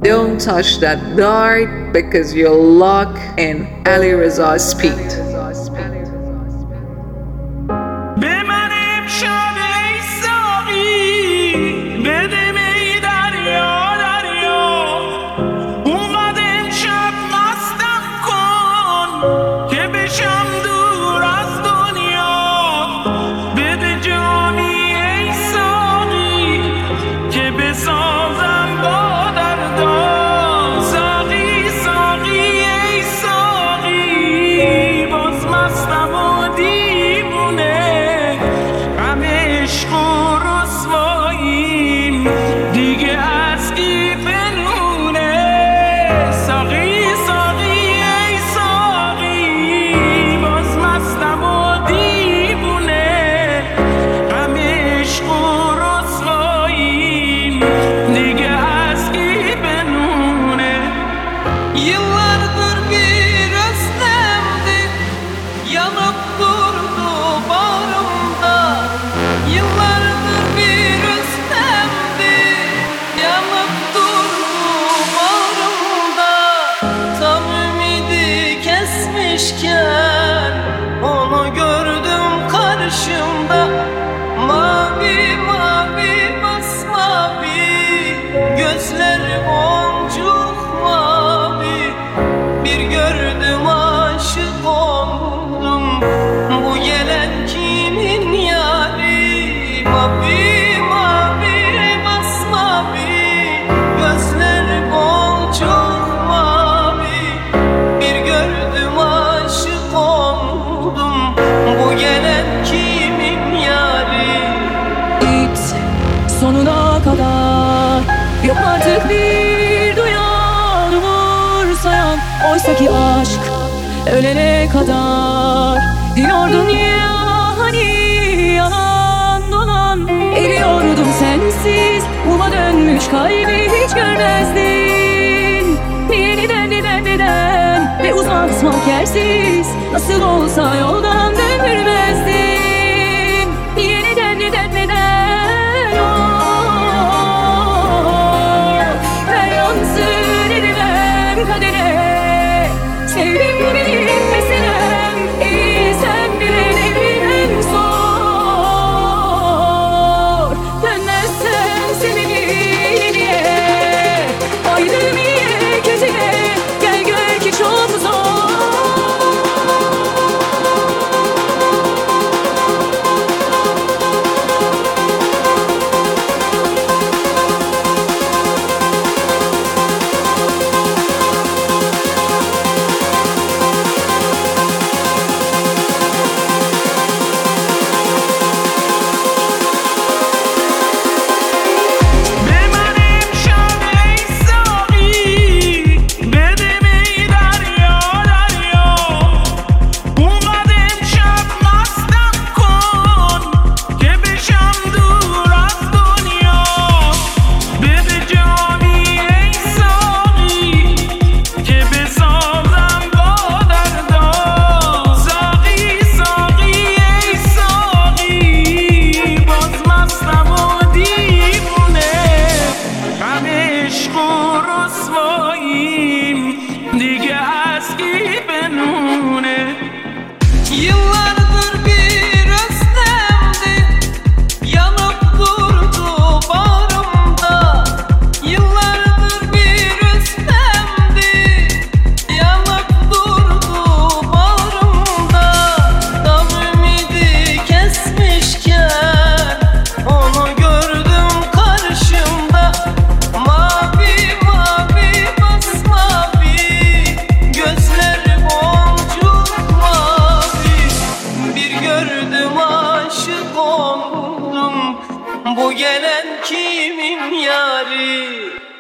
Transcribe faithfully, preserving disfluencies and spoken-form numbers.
Don't touch that dart because you'll lock in Ali Reza's feet. Yıllardır bir özlemdi, yanıp durdu bağrımda. Yıllardır bir özlemdi, yanıp durdu bağrımda. Tam ümidi kesmişken onu gördüm karşımda. Mavi mavi masmavi gözleri boncuk mavi. Bir gördüm aşık oldum, bu gelen kimin yari? Mavi mavi masmavi gözleri boncuk mavi. Bir gördüm aşık oldum, bu gelen kimin yari? Git sonuna kadar, yok artık bir duyan umursayan. Oysaki aşk ölene kadar diyordun ya, hani yalan dolan. Eriyordum sensiz, uma dönmüş kalbi hiç görmezdin. Niye neden neden neden ve uzatmak yersiz, nasıl olsa yoldan döndürmezdin. Niye neden neden neden oh, ben yansın edemem kadere. Sevdim benim meselem, iyi sen bile devrin zor. Dönmezsen seveni diye, ayrı niye kötüye, gel gör ki çok zor. Yıllardır bir özlemdi, yanıp durdu bağrımda. Yıllardır bir özlemdi, yanıp durdu bağrımda. Tam ümidi kesmişken onu gördüm karşımda. Mavi mavi masmavi gözleri boncuk mavi. Bir gördüm aşık oldum, bu gelen kimin yari?